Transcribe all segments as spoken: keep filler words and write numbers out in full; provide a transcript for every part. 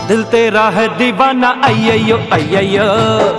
दिल तेरा है दीवाना अय्यो अय्यो,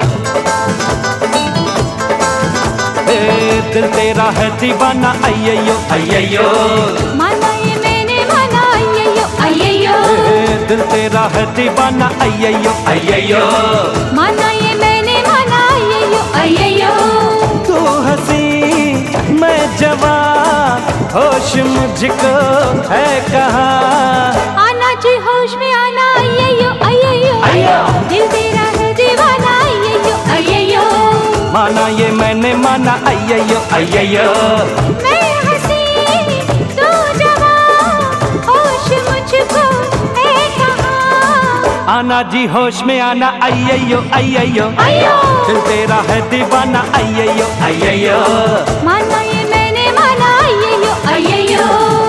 ए दिल तेरा है दीवाना अय्यो अय्यो, माना ये मैंने माना अय्यो अय्यो, ए दिल तेरा है दीवाना अय्यो अय्यो, माना ये मैंने माना अय्यो अय्यो। तू हंसी मैं जवान, होश मुझको है कहाँ, आना जी होश में आना अय्यो अय्यो, दिल तेरा है दीवाना अय्यो अय्यो, माना ये मैंने माना अय्यो अय्यो। मैं हंसी तू जवान, होश मुझको है कहाँ, आना जी होश में आना अय्यो अय्यो, दिल तेरा है दीवाना अय्यो अय्यो, माना ये मैंने माना अय्यो अय्यो।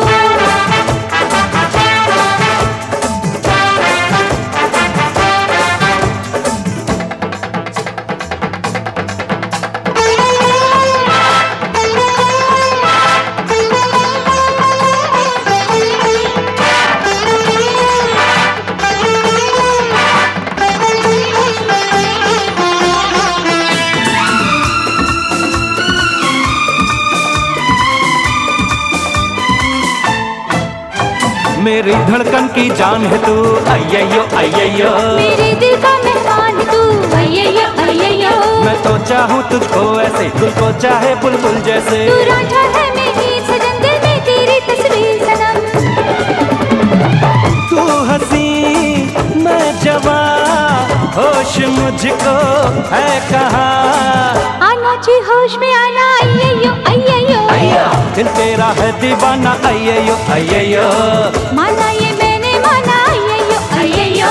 मेरी धड़कन की जान है तू अय्यो अय्यो, मेरे दिल का मेहमान तू अय्यो अय्यो, मैं तो चाहूँ तुझको ऐसे दिल को चाहे बुलबुल जैसे, तू रांझा है मेरी सजन दिल में तेरी तस्वीर सनम, तू हंसी मैं जवान, होश मुझको है कहाँ, आना जी होश में आना अय्यो अय्यो, दिल तेरा है दीवाना अय्यो अय्यो, माना ये मैंने माना अय्यो अय्यो।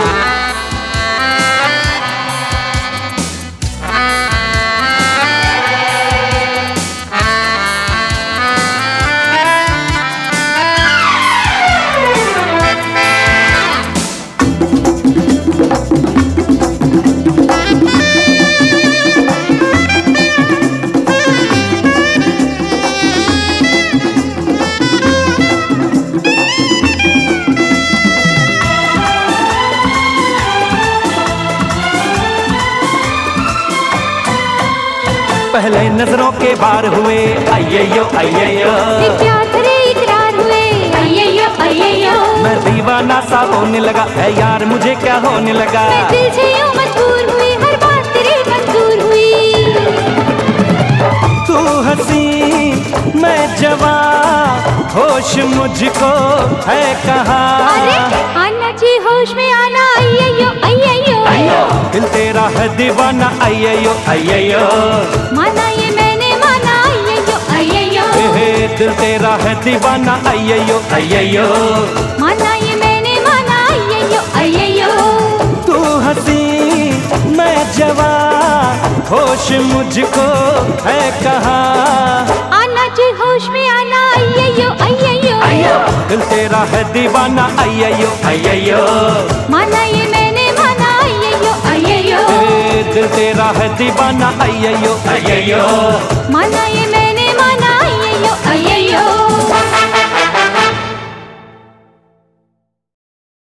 पहले नजरों के बार हुए अय्यो अय्यो, क्या तेरे इकरार हुए अय्यो अय्यो, मैं दीवाना सा होने लगा है यार, मुझे क्या होने लगा, मैं दिल से यूं मजबूर हुई हर बात तेरी मंजूर हुई, तू हंसी मैं जवान, होश मुझको है कहाँ, अरे आना जी होश में आना अय्यो अय्यो, दिल तेरा है दीवाना अय्यो अय्यो, माना ये मैंने माना अय्यो अय्यो, ए दिल तेरा है दीवाना अय्यो अय्यो, माना ये मैंने माना अय्यो अय्यो, तू हंसी मैं जवान, होश मुझको है कहाँ, आना जी होश में आना अय्यो अय्यो, दिल तेरा है दीवाना अय्यो अय्यो, माना ये मैंने माना अय्यो अय्यो, ए दिल तेरा है दीवाना अय्यो अय्यो, माना ये